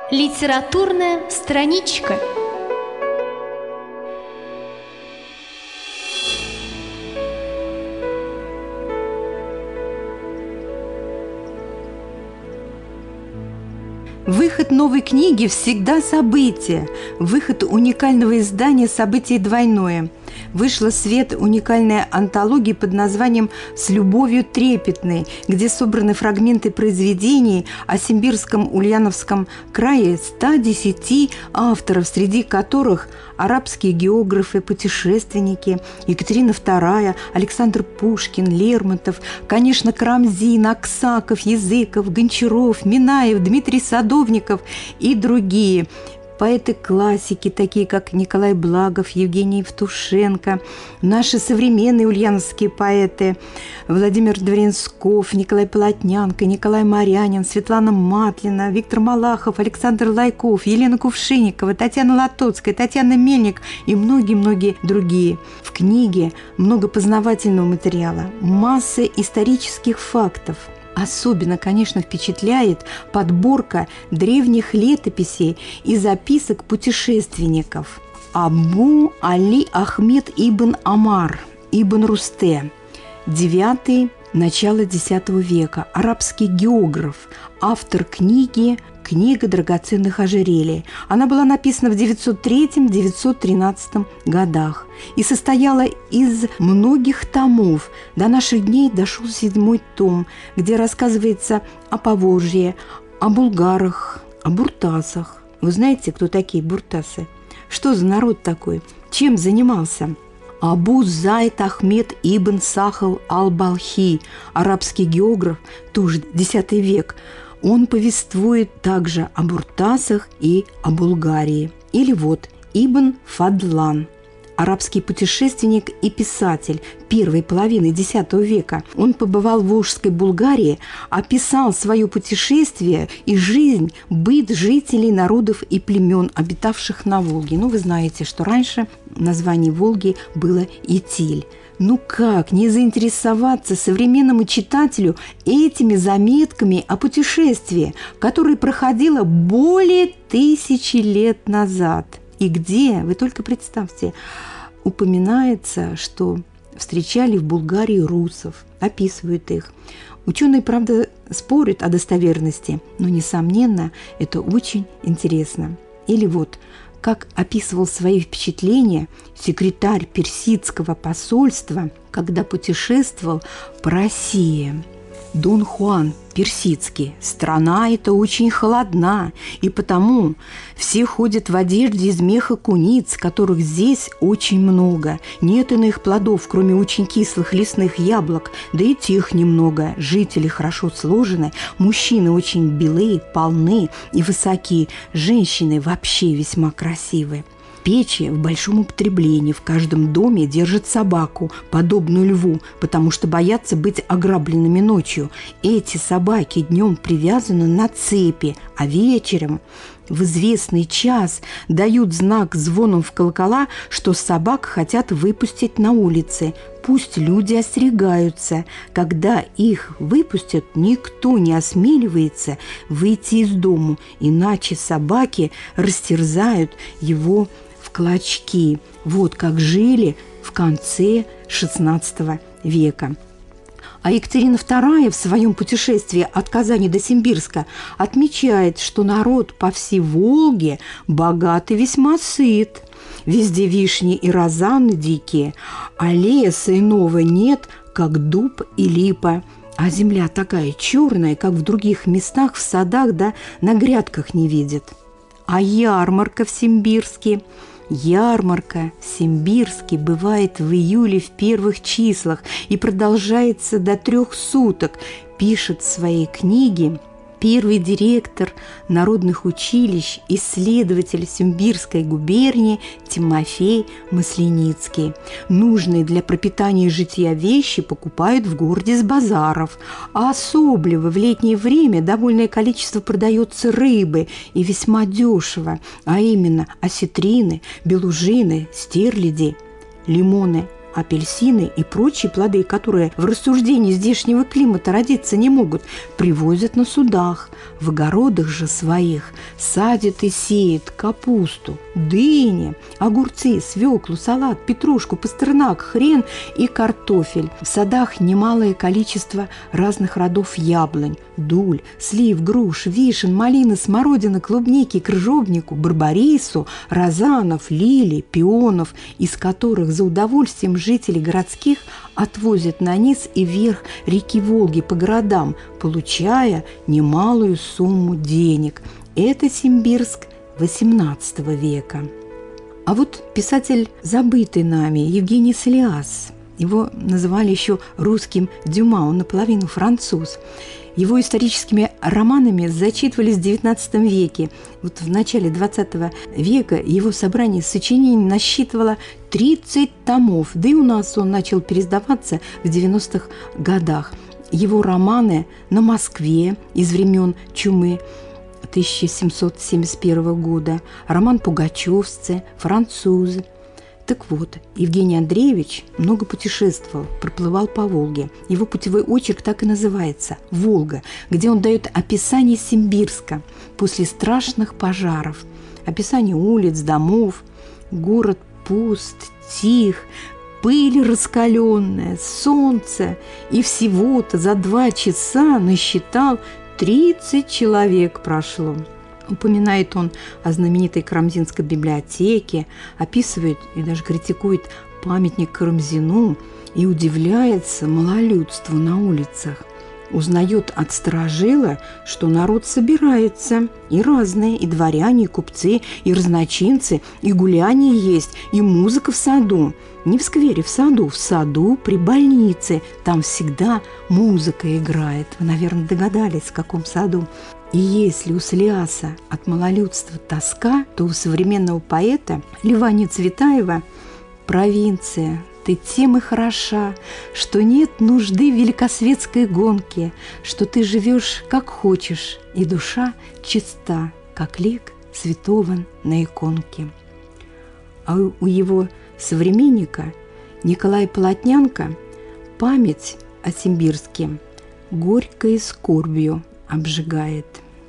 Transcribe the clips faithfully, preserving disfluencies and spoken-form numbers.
Литературная страничка. Выход новой книги всегда событие. Выход уникального издания «Событие двойное». Вышла в свет уникальная антология под названием «С любовью трепетной», где собраны фрагменты произведений о Симбирском Ульяновском крае ста десяти авторов, среди которых арабские географы, путешественники, Екатерина вторая, Александр Пушкин, Лермонтов, конечно, Карамзин, Аксаков, Языков, Гончаров, Минаев, Дмитрий Садовников и другие. Поэты-классики, такие как Николай Благов, Евгений Евтушенко, наши современные ульяновские поэты Владимир Дворенсков, Николай Полотнянко, Николай Морянин, Светлана Матлина, Виктор Малахов, Александр Лайков, Елена Кувшинникова, Татьяна Латоцкая, Татьяна Мельник и многие-многие другие. В книге много познавательного материала, масса исторических фактов. Особенно, конечно, впечатляет подборка древних летописей и записок путешественников. Абу Али Ахмед ибн Амар, ибн Русте, девятый, начало десятого века, арабский географ, автор книги «Книга драгоценных ожерелий». Она была написана в девятьсот третьем — девятьсот тринадцатом годах и состояла из многих томов. До наших дней дошел седьмой том, где рассказывается о Поволжье, о булгарах, о буртасах. Вы знаете, кто такие буртасы? Что за народ такой? Чем занимался? Абу Зайд Ахмед ибн Сахал аль-Балхи, арабский географ, тоже десятый век. Он повествует также о буртасах и о Булгарии. Или вот Ибн Фадлан, арабский путешественник и писатель первой половины десятого века. Он побывал в Волжской Булгарии, описал свое путешествие и жизнь, быт жителей народов и племен, обитавших на Волге. Ну, вы знаете, что раньше название Волги было Итиль. Ну как не заинтересоваться современному читателю этими заметками о путешествии, которое проходило более тысячи лет назад? И где, вы только представьте, упоминается, что встречали в Булгарии русов, описывают их. Ученые, правда, спорят о достоверности, но, несомненно, это очень интересно. Или вот как описывал свои впечатления секретарь персидского посольства, когда путешествовал по России. Дон Хуан персидский. Страна эта очень холодна, и потому все ходят в одежде из меха куниц, которых здесь очень много. Нет иных плодов, кроме очень кислых лесных яблок, да и тех немного. Жители хорошо сложены, мужчины очень белые, полны и высокие, женщины вообще весьма красивые. Печи в большом употреблении, в каждом доме держат собаку, подобную льву, потому что боятся быть ограбленными ночью. Эти собаки днем привязаны на цепи, а вечером в известный час дают знак звоном в колокола, что собак хотят выпустить на улицы. Пусть люди остерегаются. Когда их выпустят, никто не осмеливается выйти из дому, иначе собаки растерзают его в клочки. Вот как жили в конце шестнадцатого века. А Екатерина вторая в своем путешествии от Казани до Симбирска отмечает, что народ по всей Волге богат и весьма сыт. Везде вишни и розаны дикие, а леса иного нет, как дуб и липа. А земля такая черная, как в других местах в садах да на грядках не видит. А ярмарка в Симбирске? Ярмарка в Симбирске бывает в июле в первых числах и продолжается до трех суток, пишет в своей книге первый директор народных училищ, исследователь Симбирской губернии Тимофей Масленицкий. Нужные для пропитания и житья вещи покупают в городе с базаров, а особливо в летнее время довольное количество продается рыбы и весьма дешево, а именно осетрины, белужины, стерляди, лимоны, апельсины и прочие плоды, которые в рассуждении здешнего климата родиться не могут, привозят на судах. В огородах же своих садят и сеют капусту, дыни, огурцы, свеклу, салат, петрушку, пастернак, хрен и картофель. В садах немалое количество разных родов яблонь, дуль, слив, груш, вишен, малины, смородины, клубники, крыжовнику, барбарису, розанов, лилий, пионов, из которых за удовольствием жители городских отвозят на низ и вверх реки Волги по городам, получая немалую сумму денег. Это Симбирск восемнадцатого века. А вот писатель, забытый нами, Евгений Солиас, его называли еще русским Дюма, он наполовину француз. Его историческими романами зачитывались в девятнадцатом веке. Вот в начале двадцатого века его собрание сочинений насчитывало тридцать томов, да и у нас он начал переиздаваться в девяностых годах. Его романы «На Москве» из времен чумы тысяча семьсот семьдесят первого года, роман «Пугачевцы», «Французы». Так вот, Евгений Андреевич много путешествовал, проплывал по Волге. Его путевой очерк так и называется «Волга», где он дает описание Симбирска после страшных пожаров, описание улиц, домов. Город пуст, тих, пыль раскаленная, солнце. И всего-то за два часа насчитал тридцать человек прошло. Упоминает он о знаменитой Карамзинской библиотеке, описывает и даже критикует памятник Карамзину и удивляется малолюдству на улицах. Узнает от старожила, что народ собирается, и разные, и дворяне, и купцы, и разночинцы, и гуляние есть, и музыка в саду. Не в сквере, в саду, в саду при больнице. Там всегда музыка играет. Вы, наверное, догадались, в каком саду. И если у Солиаса от малолюдства тоска, то у современного поэта Левани Цветаева «Провинция, ты тем и хороша, что нет нужды в великосветской гонке, что ты живешь как хочешь, и душа чиста, как лик святого на иконке». А у его современника Николая Полотнянка память о Симбирске горькой скорбью обжигает.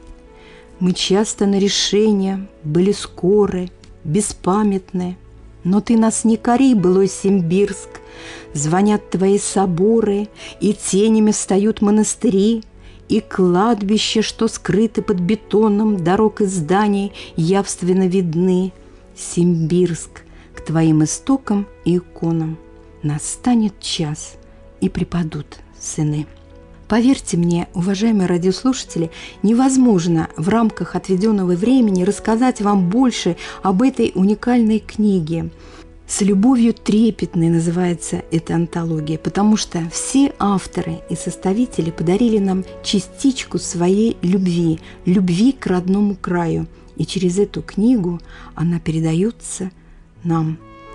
Мы часто на решения были скоры, беспамятны, но ты нас не кори, былой Симбирск. Звонят твои соборы, и тенями встают монастыри, и кладбища, что скрыты под бетоном дорог и зданий, явственно видны. Симбирск, к твоим истокам и иконам настанет час, и припадут сыны. Поверьте мне, уважаемые радиослушатели, невозможно в рамках отведенного времени рассказать вам больше об этой уникальной книге. «С любовью трепетной» называется эта антология, потому что все авторы и составители подарили нам частичку своей любви, любви к родному краю. И через эту книгу она передается нам.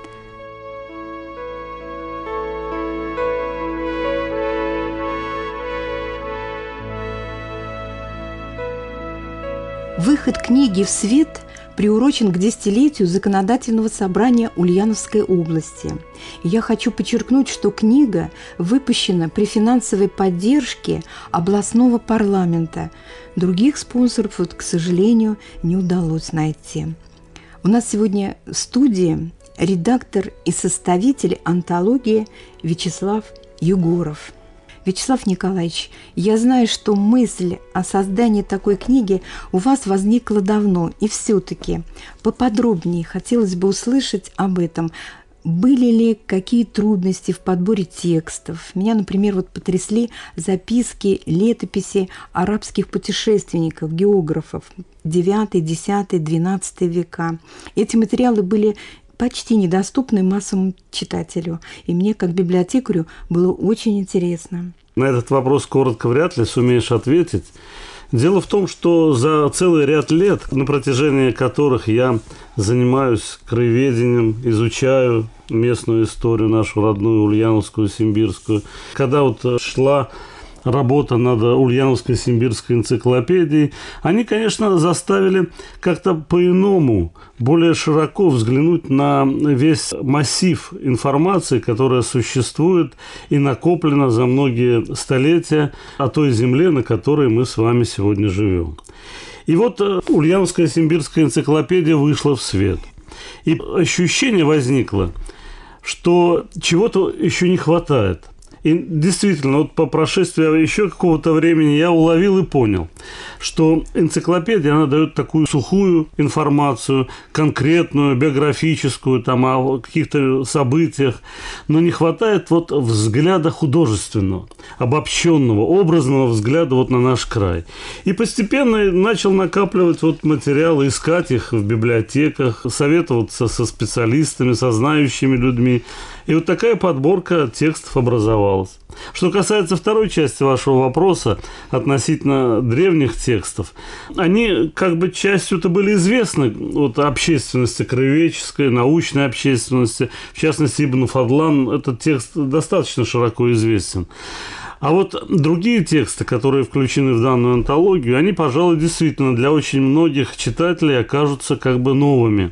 Выход книги в свет приурочен к десятилетию законодательного собрания Ульяновской области. И я хочу подчеркнуть, что книга выпущена при финансовой поддержке областного парламента. Других спонсоров, вот, к сожалению, не удалось найти. У нас сегодня в студии редактор и составитель антологии Вячеслав Егоров. Вячеслав Николаевич, я знаю, что мысль о создании такой книги у вас возникла давно, и все-таки поподробнее хотелось бы услышать об этом. Были ли какие трудности в подборе текстов? Меня, например, вот потрясли записки, летописи арабских путешественников, географов девятый, десятый, двенадцатый века. Эти материалы были почти недоступны массовому читателю, и мне, как библиотекарю, было очень интересно. На этот вопрос коротко вряд ли сумеешь ответить. Дело в том, что за целый ряд лет, на протяжении которых я занимаюсь краеведением, изучаю местную историю, нашу родную ульяновскую, симбирскую, когда вот шла работа над Ульяновской симбирской энциклопедией, они, конечно, заставили как-то по-иному, более широко взглянуть на весь массив информации, которая существует и накоплена за многие столетия о той земле, на которой мы с вами сегодня живем. И вот Ульяновская симбирская энциклопедия вышла в свет. И ощущение возникло, что чего-то еще не хватает. И действительно, вот по прошествии еще какого-то времени я уловил и понял, что энциклопедия, она дает такую сухую информацию, конкретную, биографическую, там, о каких-то событиях, но не хватает вот взгляда художественного, обобщенного, образного взгляда вот на наш край. И постепенно начал накапливать вот материалы, искать их в библиотеках, советоваться со специалистами, со знающими людьми. И вот такая подборка текстов образовалась. Что касается второй части вашего вопроса относительно древних текстов, они как бы частью-то были известны вот, общественности краеведческой, научной общественности. В частности, Ибн Фадлан, этот текст достаточно широко известен. А вот другие тексты, которые включены в данную антологию, они, пожалуй, действительно для очень многих читателей окажутся как бы новыми.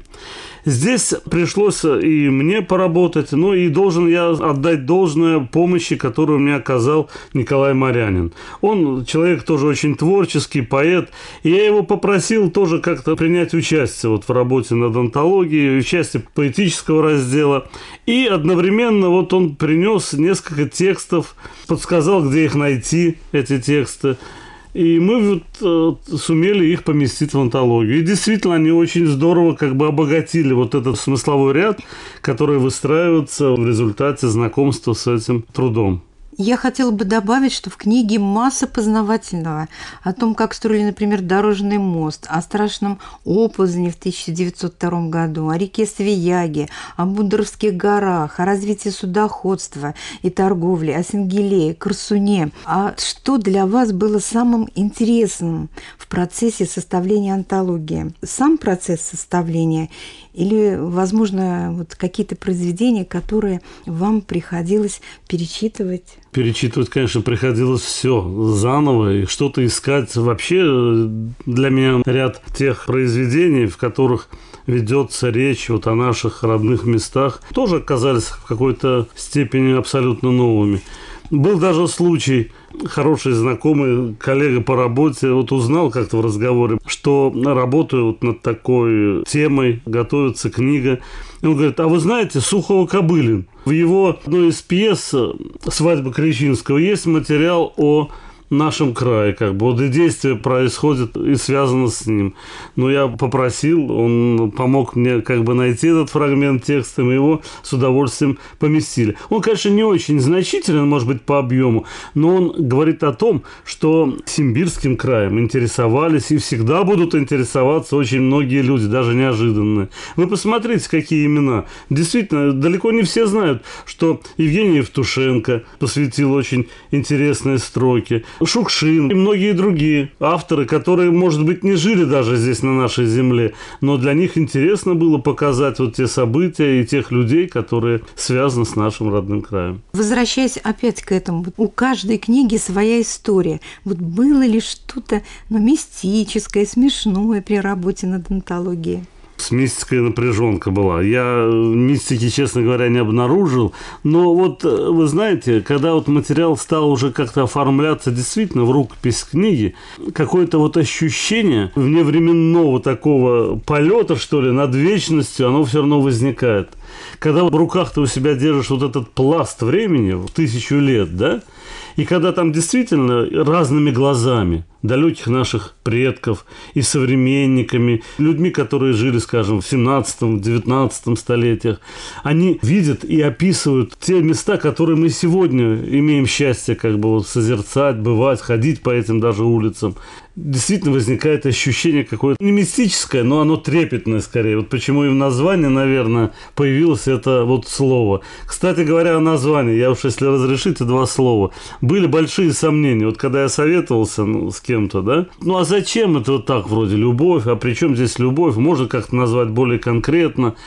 Здесь пришлось и мне поработать, ну и должен я отдать должное помощи, которую мне оказал Николай Морянин. Он человек тоже очень творческий, поэт, и я его попросил тоже как-то принять участие вот в работе над антологией, в части поэтического раздела. И одновременно вот он принес несколько текстов, подсказал, где их найти, эти тексты. И мы вот, э, сумели их поместить в антологию. И действительно, они очень здорово как бы обогатили вот этот смысловой ряд, который выстраивается в результате знакомства с этим трудом. Я хотела бы добавить, что в книге масса познавательного о том, как строили, например, дорожный мост, о страшном оползне в тысяча девятьсот втором году, о реке Свияге, о Бундеровских горах, о развитии судоходства и торговли, о Сенгилее, Корсуне. А что для вас было самым интересным в процессе составления антологии? Сам процесс составления или, возможно, вот какие-то произведения, которые вам приходилось перечитывать? Перечитывать, конечно, приходилось все заново и что-то искать. Вообще для меня ряд тех произведений, в которых ведется речь вот о наших родных местах, тоже оказались в какой-то степени абсолютно новыми. Был даже случай, хороший знакомый, коллега по работе, вот узнал как-то в разговоре, что работаю вот над такой темой, готовится книга. И он говорит: а вы знаете, Сухова-Кобылин, в его одной из пьес «Свадьба Кричинского» есть материал о нашем крае, как бы, вот и действие происходит и связано с ним. Но я попросил, он помог мне как бы найти этот фрагмент текста, мы его с удовольствием поместили. Он, конечно, не очень значителен, может быть, по объему, но он говорит о том, что Симбирским краем интересовались и всегда будут интересоваться очень многие люди, даже неожиданные. Вы посмотрите, какие имена. Действительно, далеко не все знают, что Евгений Евтушенко посвятил очень интересные строки, Шукшин и многие другие авторы, которые, может быть, не жили даже здесь, на нашей земле, но для них интересно было показать вот те события и тех людей, которые связаны с нашим родным краем. Возвращаясь опять к этому, у каждой книги своя история. Вот было ли что-то, ну, мистическое, смешное при работе над антологией? С мистикой напряженка была. Я мистики, честно говоря, не обнаружил. Но вот, вы знаете, когда вот материал стал уже как-то оформляться действительно в рукопись книги, какое-то вот ощущение вневременного такого полета, что ли, над вечностью, оно все равно возникает. Когда в руках ты у себя держишь вот этот пласт времени, в тысячу лет, да, и когда там действительно разными глазами далеких наших предков и современниками, людьми, которые жили, скажем, в семнадцатом-девятнадцатом столетиях, они видят и описывают те места, которые мы сегодня имеем счастье как бы вот созерцать, бывать, ходить по этим даже улицам. Действительно возникает ощущение какое-то не мистическое, но оно трепетное скорее. Вот почему и в названии, наверное, появилось это вот слово. Кстати говоря, о названии, я уж, если разрешите, два слова. Были большие сомнения. Вот когда я советовался, ну, с кем-то, да, ну а зачем это вот так вроде любовь, а при чем здесь любовь? Можно как-то назвать более конкретно.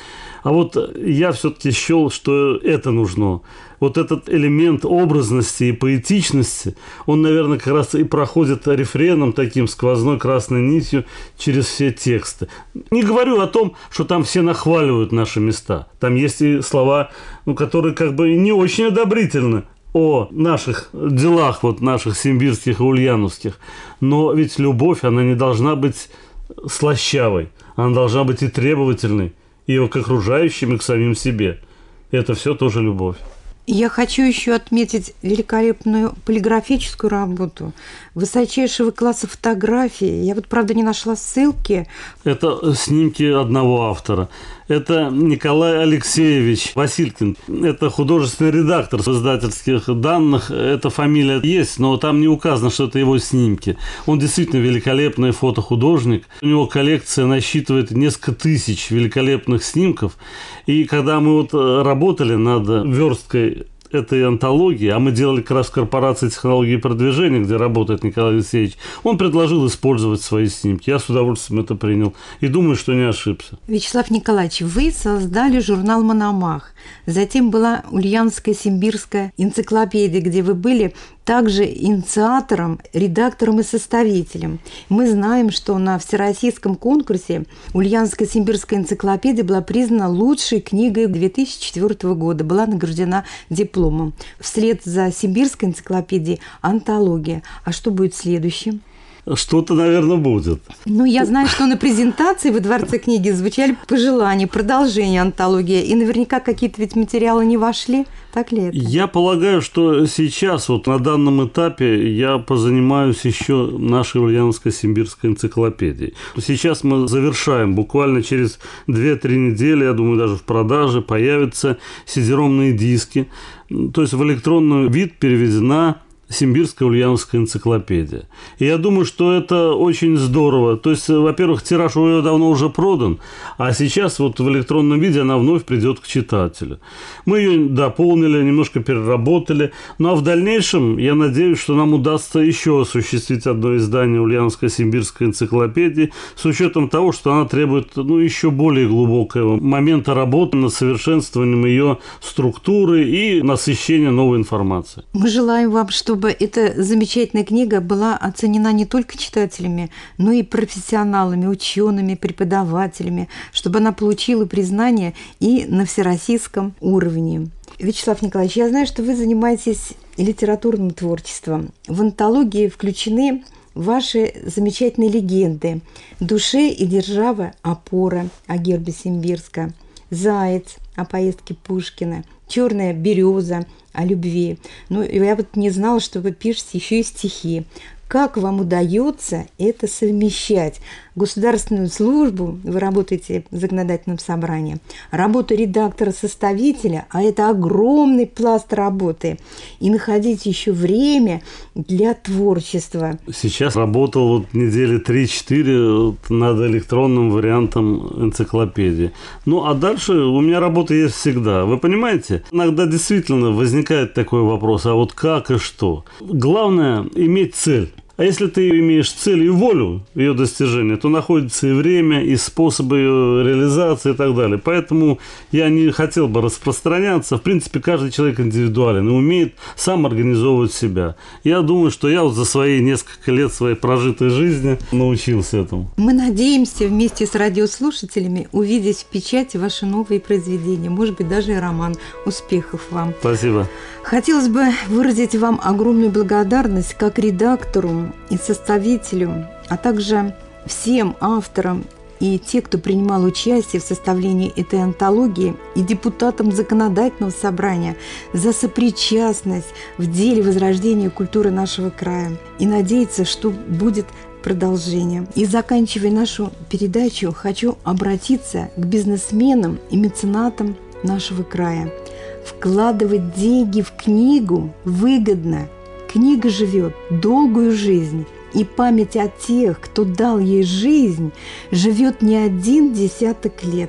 А вот я все-таки счел, что это нужно. Вот этот элемент образности и поэтичности, он, наверное, как раз и проходит рефреном таким сквозной красной нитью через все тексты. Не говорю о том, что там все нахваливают наши места. Там есть и слова, ну, которые как бы не очень одобрительны о наших делах, вот наших симбирских и ульяновских. Но ведь любовь, она не должна быть слащавой. Она должна быть и требовательной, и к окружающим, и к самим себе. Это все тоже любовь. Я хочу еще отметить великолепную полиграфическую работу высочайшего класса фотографии. Я вот, правда, не нашла ссылки. Это снимки одного автора. Это Николай Алексеевич Василькин. Это художественный редактор с издательских данных. Эта фамилия есть, но там не указано, что это его снимки. Он действительно великолепный фотохудожник. У него коллекция насчитывает несколько тысяч великолепных снимков. И когда мы вот работали над версткой этой антологии, а мы делали как раз в корпорации технологии и продвижения, где работает Николай Алексеевич, он предложил использовать свои снимки. Я с удовольствием это принял. И думаю, что не ошибся. Вячеслав Николаевич, вы создали журнал «Мономах». Затем была Ульяновская симбирская энциклопедия, где вы были также инициатором, редактором и составителем. Мы знаем, что на всероссийском конкурсе Ульяновская симбирская энциклопедия была признана лучшей книгой две тысячи четвёртого года, была награждена дипломом. Вслед за симбирской энциклопедией антология. А что будет следующим? Что-то, наверное, будет. Ну, я знаю, что на презентации во Дворце книги звучали пожелания, продолжение антологии, и наверняка какие-то ведь материалы не вошли. Так ли это? Я полагаю, что сейчас, вот на данном этапе, я позанимаюсь еще нашей Ульяновской симбирской энциклопедией. Сейчас мы завершаем. Буквально через две-три недели, я думаю, даже в продаже появятся сидеромные диски. То есть в электронный вид переведена Симбирская Ульяновская энциклопедия. И я думаю, что это очень здорово. То есть, во-первых, тираж у нее давно уже продан, а сейчас вот в электронном виде она вновь придет к читателю. Мы ее дополнили, немножко переработали. Ну, а в дальнейшем, я надеюсь, что нам удастся еще осуществить одно издание Ульяновской симбирской энциклопедии с учетом того, что она требует, ну, еще более глубокого момента работы над совершенствованием ее структуры и насыщения новой информации. Мы желаем вам, чтобы чтобы эта замечательная книга была оценена не только читателями, но и профессионалами, учеными, преподавателями, чтобы она получила признание и на всероссийском уровне. Вячеслав Николаевич, я знаю, что вы занимаетесь литературным творчеством. В антологии включены ваши замечательные легенды «Душе и держава. Опора» о гербе Симбирска, «Заяц» о поездке Пушкина, «Черная береза» о любви. Ну, я вот не знала, что вы пишете еще и стихи. Как вам удается это совмещать? Государственную службу, вы работаете в законодательном собрании, работу редактора-составителя, а это огромный пласт работы, и находить еще время для творчества. Сейчас работал вот недели три-четыре над электронным вариантом энциклопедии. Ну, а дальше у меня работа есть всегда. Вы понимаете? Иногда действительно возникает такой вопрос, а вот как и что? Главное – иметь цель. А если ты имеешь цель и волю ее достижения, то находится и время, и способы ее реализации и так далее. Поэтому я не хотел бы распространяться. В принципе, каждый человек индивидуален и умеет сам организовывать себя. Я думаю, что я вот за свои несколько лет своей прожитой жизни научился этому. Мы надеемся вместе с радиослушателями увидеть в печати ваши новые произведения, может быть, даже и роман. Успехов вам. Спасибо. Хотелось бы выразить вам огромную благодарность как редактору и составителю, а также всем авторам и те, кто принимал участие в составлении этой антологии, и депутатам законодательного собрания за сопричастность в деле возрождения культуры нашего края. И надеяться, что будет продолжение. И заканчивая нашу передачу, хочу обратиться к бизнесменам и меценатам нашего края. Вкладывать деньги в книгу выгодно. Книга живет долгую жизнь, и память о тех, кто дал ей жизнь, живет не один десяток лет.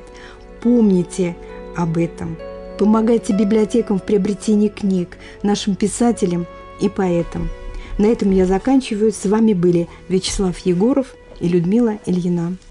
Помните об этом. Помогайте библиотекам в приобретении книг, нашим писателям и поэтам. На этом я заканчиваю. С вами были Вячеслав Егоров и Людмила Ильина.